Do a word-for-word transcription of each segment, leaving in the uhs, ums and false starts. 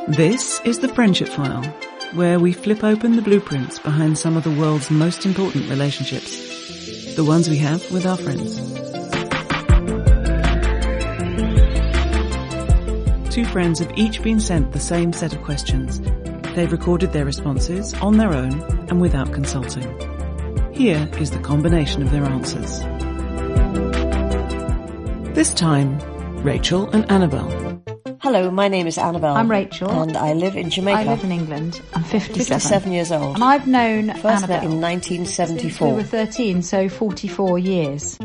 This is the Friendship File, where we flip open the blueprints behind some of the world's most important relationships, the ones we have with our friends. Two friends have each been sent the same set of questions. They've recorded their responses on their own and without consulting. Here is the combination of their answers. This time, Rachel and Annabelle. Hello, my name is Annabelle. I'm Rachel. And I live in Jamaica. I live in England. I'm fifty-seven. fifty-seven years old. And I've known First Annabelle met in nineteen seventy-four. Since we were thirteen, so forty-four years.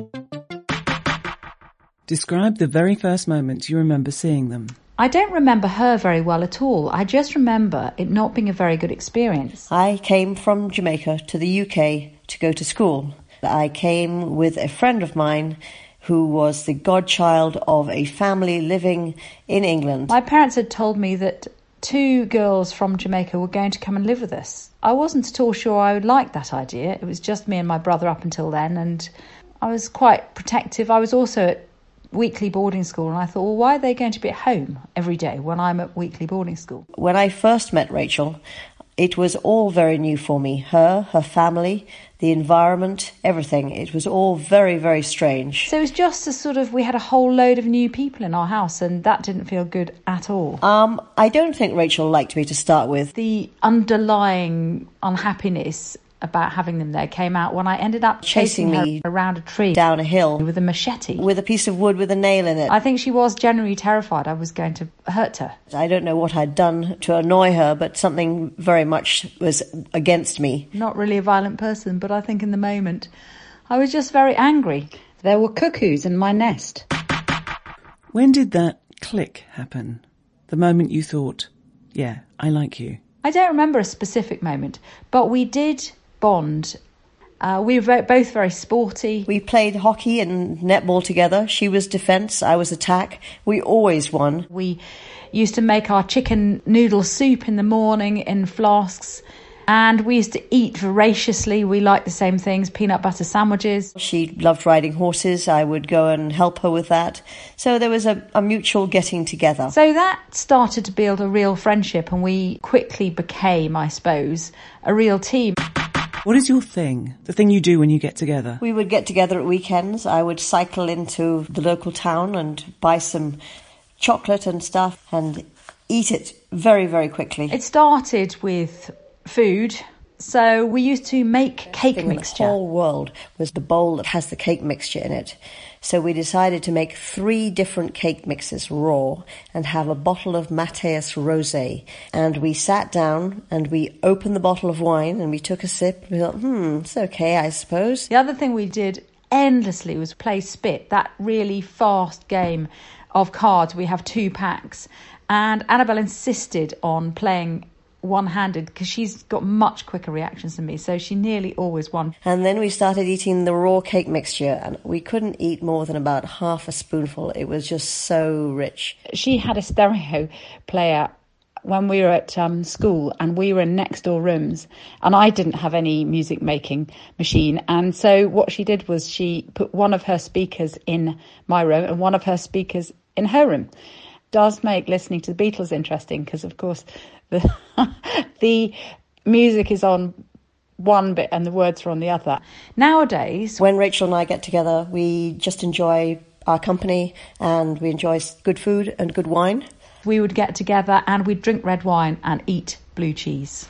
Describe the very first moment you remember seeing them. I don't remember her very well at all. I just remember it not being a very good experience. I came from Jamaica to the U K to go to school. I came with a friend of mine who was the godchild of a family living in England. My parents had told me that two girls from Jamaica were going to come and live with us. I wasn't at all sure I would like that idea. It was just me and my brother up until then, and I was quite protective. I was also at weekly boarding school, and I thought, well, why are they going to be at home every day when I'm at weekly boarding school? When I first met Rachel, it was all very new for me. Her, her family, the environment, everything. It was all very, very strange. So it was just a sort of, we had a whole load of new people in our house, and that didn't feel good at all. Um, I don't think Rachel liked me to start with. The underlying unhappiness about having them there came out when I ended up chasing, chasing me her around a tree, down a hill, with a machete, with a piece of wood with a nail in it. I think she was genuinely terrified I was going to hurt her. I don't know what I'd done to annoy her, but something very much was against me. Not really a violent person, but I think in the moment I was just very angry. There were cuckoos in my nest. When did that click happen? The moment you thought, yeah, I like you. I don't remember a specific moment, but we did bond. Uh, we were both very sporty. We played hockey and netball together. She was defence, I was attack. We always won. We used to make our chicken noodle soup in the morning in flasks, and we used to eat voraciously. We liked the same things, peanut butter sandwiches. She loved riding horses. I would go and help her with that. So there was a, a mutual getting together. So that started to build a real friendship, and we quickly became, I suppose, a real team. What is your thing, the thing you do when you get together? We would get together at weekends. I would cycle into the local town and buy some chocolate and stuff and eat it very, very quickly. It started with food. So we used to make cake thing mixture. The whole world was the bowl that has the cake mixture in it. So we decided to make three different cake mixes raw and have a bottle of Mateus Rosé. And we sat down and we opened the bottle of wine and we took a sip. We thought, hmm, it's okay, I suppose. The other thing we did endlessly was play Spit, that really fast game of cards. We have two packs. And Annabelle insisted on playing one-handed because she's got much quicker reactions than me, so she nearly always won. And then we started eating the raw cake mixture, and we couldn't eat more than about half a spoonful. It was just so rich. She had a stereo player when we were at um, school, and we were in next door rooms, and I didn't have any music making machine, and so what she did was she put one of her speakers in my room and one of her speakers in her room. Does make listening to the Beatles interesting because, of course, the, the music is on one bit and the words are on the other. Nowadays, when Rachel and I get together, we just enjoy our company and we enjoy good food and good wine. We would get together and we'd drink red wine and eat blue cheese.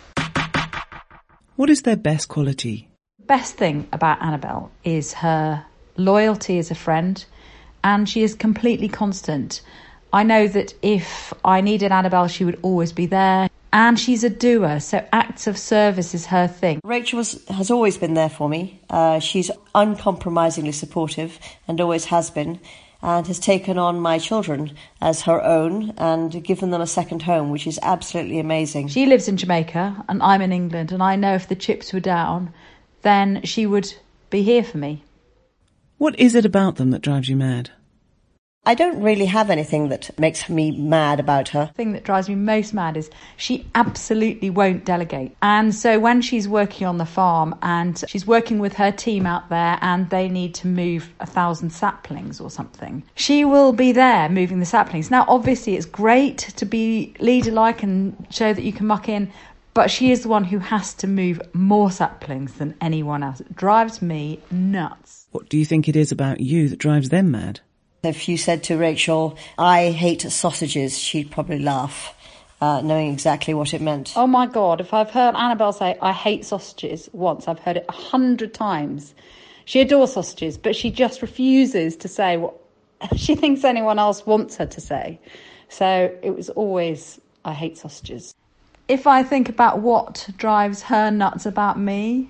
What is their best quality? Best thing about Annabelle is her loyalty as a friend, and she is completely constant. I know that if I needed Annabelle, she would always be there. And she's a doer, so acts of service is her thing. Rachel was, has always been there for me. Uh, she's uncompromisingly supportive and always has been, and has taken on my children as her own and given them a second home, which is absolutely amazing. She lives in Jamaica and I'm in England, and I know if the chips were down, then she would be here for me. What is it about them that drives you mad? I don't really have anything that makes me mad about her. The thing that drives me most mad is she absolutely won't delegate. And so when she's working on the farm and she's working with her team out there and they need to move a thousand saplings or something, she will be there moving the saplings. Now, obviously, it's great to be leader-like and show that you can muck in, but she is the one who has to move more saplings than anyone else. It drives me nuts. What do you think it is about you that drives them mad? If you said to Rachel, I hate sausages, she'd probably laugh, uh, knowing exactly what it meant. Oh my God, if I've heard Annabelle say, I hate sausages once, I've heard it a hundred times. She adores sausages, but she just refuses to say what she thinks anyone else wants her to say. So it was always, I hate sausages. If I think about what drives her nuts about me,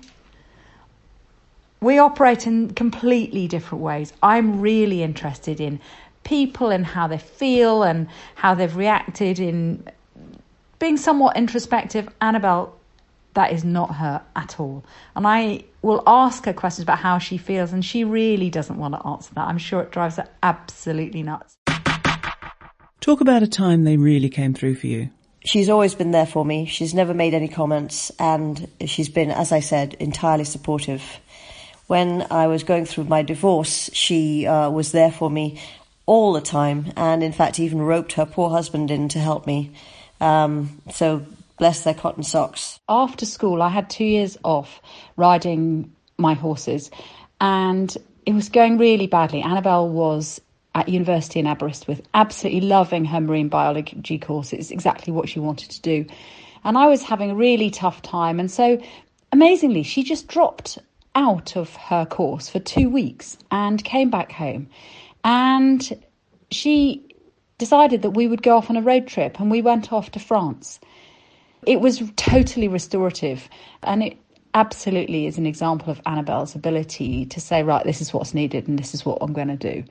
we operate in completely different ways. I'm really interested in people and how they feel and how they've reacted, in being somewhat introspective. Annabelle, that is not her at all. And I will ask her questions about how she feels, and she really doesn't want to answer that. I'm sure it drives her absolutely nuts. Talk about a time they really came through for you. She's always been there for me. She's never made any comments, and she's been, as I said, entirely supportive. When I was going through my divorce, she uh, was there for me all the time, and in fact even roped her poor husband in to help me. Um, so bless their cotton socks. After school, I had two years off riding my horses, and it was going really badly. Annabelle was at university in Aberystwyth, absolutely loving her marine biology course. It's exactly what she wanted to do. And I was having a really tough time. And so, amazingly, she just dropped out of her course for two weeks and came back home. And she decided that we would go off on a road trip, and we went off to France. It was totally restorative, and it absolutely is an example of Annabelle's ability to say, right, this is what's needed and this is what I'm going to do.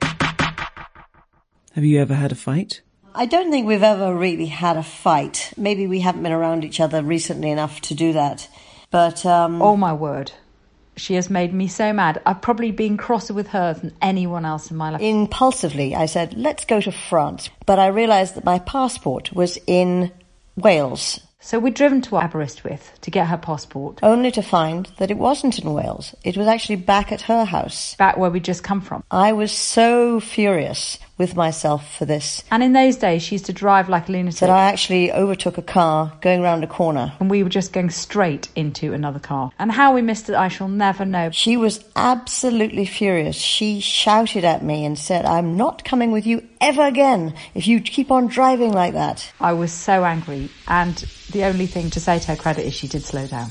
Have you ever had a fight? I don't think we've ever really had a fight. Maybe we haven't been around each other recently enough to do that. But, um... oh, my word. She has made me so mad. I've probably been crosser with her than anyone else in my life. Impulsively, I said, let's go to France. But I realised that my passport was in Wales. So we'd driven to Aberystwyth to get her passport. Only to find that it wasn't in Wales. It was actually back at her house. Back where we'd just come from. I was so furious with myself for this. And in those days, she used to drive like a lunatic. That I actually overtook a car going round a corner. And we were just going straight into another car. And how we missed it, I shall never know. She was absolutely furious. She shouted at me and said, I'm not coming with you ever again if you keep on driving like that. I was so angry, and the only thing to say to her credit is she did slow down.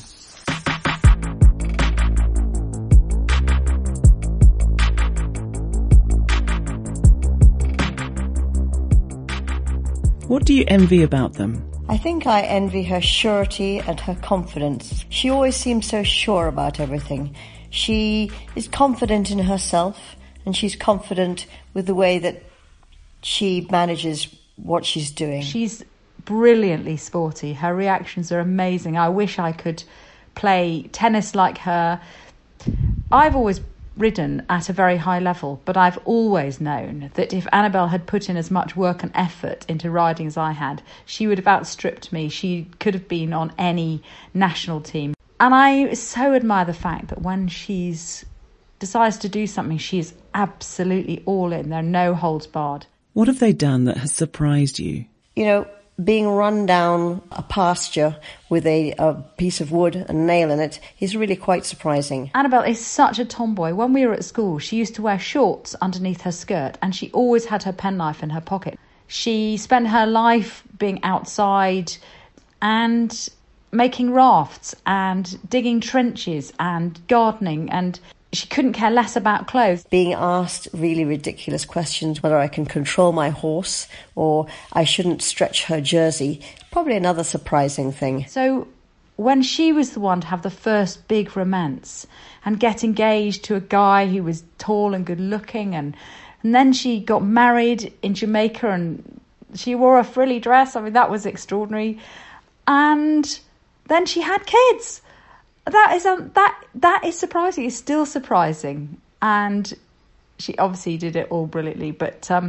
What do you envy about them? I think I envy her surety and her confidence. She always seems so sure about everything. She is confident in herself, and she's confident with the way that she manages what she's doing. She's brilliantly sporty. Her reactions are amazing. I wish I could play tennis like her. I've always ridden at a very high level, but I've always known that if Annabelle had put in as much work and effort into riding as I had, she would have outstripped me. She could have been on any national team. And I so admire the fact that when she's decides to do something, she's absolutely all in. There are no holds barred. What have they done that has surprised you? You know, being run down a pasture with a, a piece of wood and a nail in it is really quite surprising. Annabelle is such a tomboy. When we were at school, she used to wear shorts underneath her skirt, and she always had her penknife in her pocket. She spent her life being outside and making rafts and digging trenches and gardening, and she couldn't care less about clothes. Being asked really ridiculous questions, whether I can control my horse or I shouldn't stretch her jersey, probably another surprising thing. So when she was the one to have the first big romance and get engaged to a guy who was tall and good looking, and, and then she got married in Jamaica and she wore a frilly dress, I mean, that was extraordinary. And then she had kids. That is um, that that is surprising. It's still surprising, and she obviously did it all brilliantly. But um,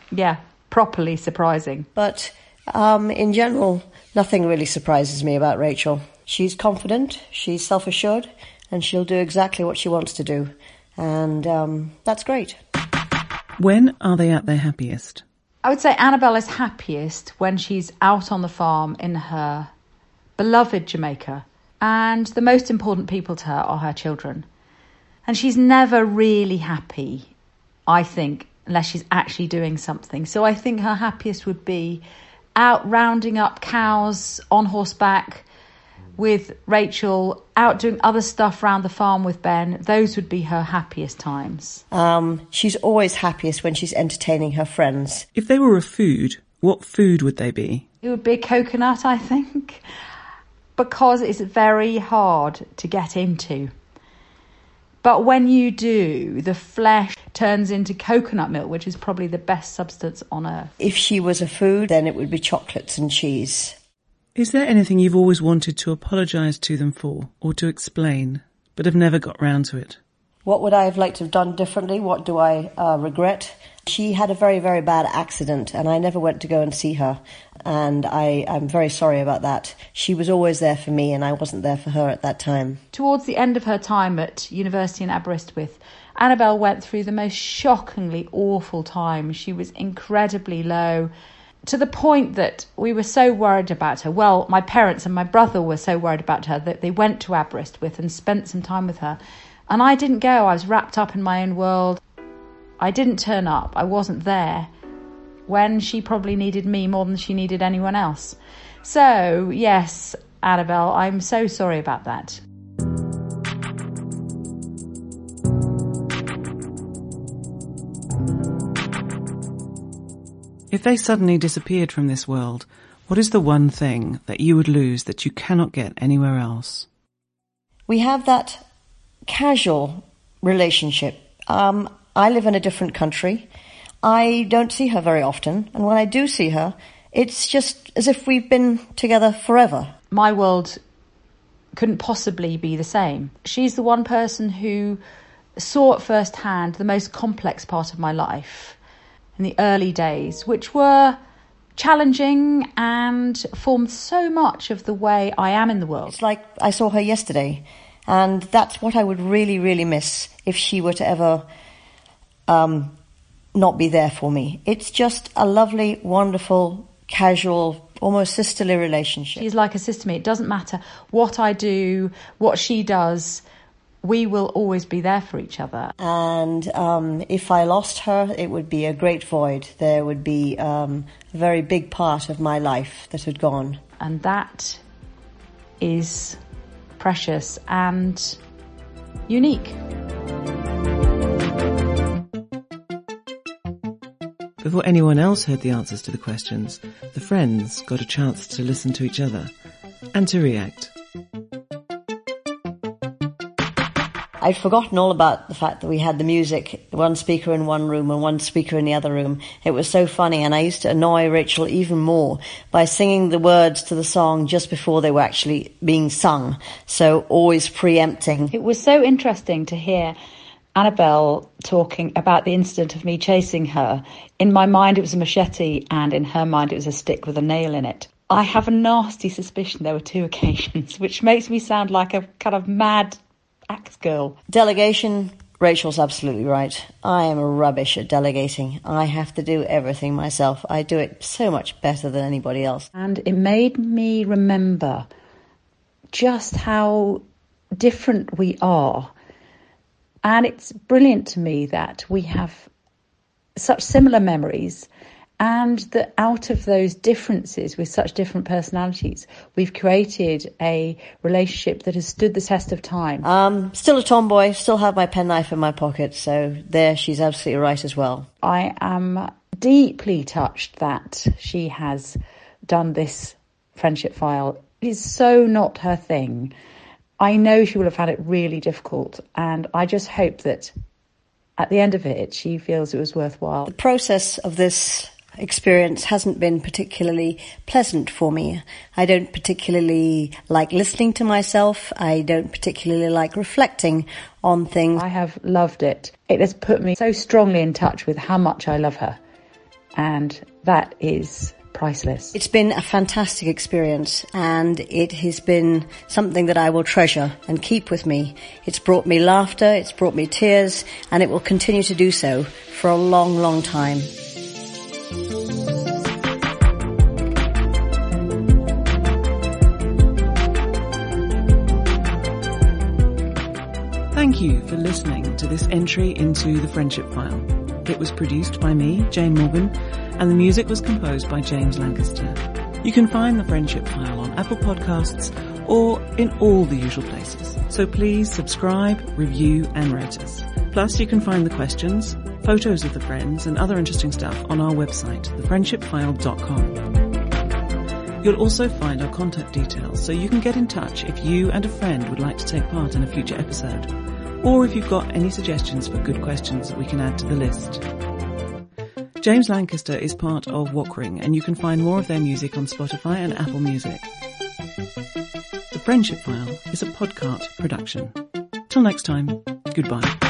Yeah, properly surprising. But um, in general, nothing really surprises me about Rachel. She's confident, she's self-assured, and she'll do exactly what she wants to do. And um, that's great. When are they at their happiest? I would say Annabelle is happiest when she's out on the farm in her beloved Jamaica. And the most important people to her are her children. And she's never really happy, I think, unless she's actually doing something. So I think her happiest would be out rounding up cows on horseback with Rachel, out doing other stuff around the farm with Ben. Those would be her happiest times. Um, she's always happiest when she's entertaining her friends. If they were a food, what food would they be? It would be a coconut, I think, because it's very hard to get into. But when you do, the flesh turns into coconut milk, which is probably the best substance on earth. If she was a food, then it would be chocolates and cheese. Is there anything you've always wanted to apologise to them for or to explain, but have never got round to it? What would I have liked to have done differently? What do I uh, regret? She had a very, very bad accident and I never went to go and see her. And I, I'm very sorry about that. She was always there for me and I wasn't there for her at that time. Towards the end of her time at university in Aberystwyth, Annabelle went through the most shockingly awful time. She was incredibly low, to the point that we were so worried about her. Well, my parents and my brother were so worried about her that they went to Aberystwyth and spent some time with her. And I didn't go. I was wrapped up in my own world. I didn't turn up. I wasn't there when she probably needed me more than she needed anyone else. So, yes, Annabelle, I'm so sorry about that. If they suddenly disappeared from this world, what is the one thing that you would lose that you cannot get anywhere else? We have that casual relationship. Um, I live in a different country. I don't see her very often. And when I do see her, it's just as if we've been together forever. My world couldn't possibly be the same. She's the one person who saw at first hand the most complex part of my life in the early days, which were challenging and formed so much of the way I am in the world. It's like I saw her yesterday, and that's what I would really, really miss if she were to ever um, not be there for me. It's just a lovely, wonderful, casual, almost sisterly relationship. She's like a sister to me. It doesn't matter what I do, what she does, we will always be there for each other. And um, if I lost her, it would be a great void. There would be um, a very big part of my life that had gone. And that is precious and unique. Before anyone else heard the answers to the questions, the friends got a chance to listen to each other and to react. I'd forgotten all about the fact that we had the music, one speaker in one room and one speaker in the other room. It was so funny, and I used to annoy Rachel even more by singing the words to the song just before they were actually being sung, so always preempting. It was so interesting to hear Annabelle talking about the incident of me chasing her. In my mind it was a machete, and in her mind it was a stick with a nail in it. I have a nasty suspicion there were two occasions, which makes me sound like a kind of mad axe girl. Delegation, Rachel's absolutely right. I am rubbish at delegating. I have to do everything myself. I do it so much better than anybody else. And it made me remember just how different we are. And it's brilliant to me that we have such similar memories, and that out of those differences with such different personalities, we've created a relationship that has stood the test of time. Um, still a tomboy, still have my penknife in my pocket, so there she's absolutely right as well. I am deeply touched that she has done this friendship file. It is so not her thing. I know she will have had it really difficult, and I just hope that at the end of it, she feels it was worthwhile. The process of this experience hasn't been particularly pleasant for me. I don't particularly like listening to myself. I don't particularly like reflecting on things. I have loved it. It has put me so strongly in touch with how much I love her. and that is priceless. It's been a fantastic experience, and it has been something that I will treasure and keep with me. It's brought me laughter, it's brought me tears, and it will continue to do so for a long, long time. Thank you for listening to this entry into the Friendship File. It was produced by me, Jane Morgan, and the music was composed by James Lancaster. You can find the Friendship File on Apple Podcasts or in all the usual places. So please subscribe, review and rate us. Plus you can find the questions, photos of the friends and other interesting stuff on our website, the friendship file dot com. You'll also find our contact details so you can get in touch if you and a friend would like to take part in a future episode, or if you've got any suggestions for good questions that we can add to the list. James Lancaster is part of Walkring, and you can find more of their music on Spotify and Apple Music. The Friendship File is a Podcart production. Till next time, goodbye.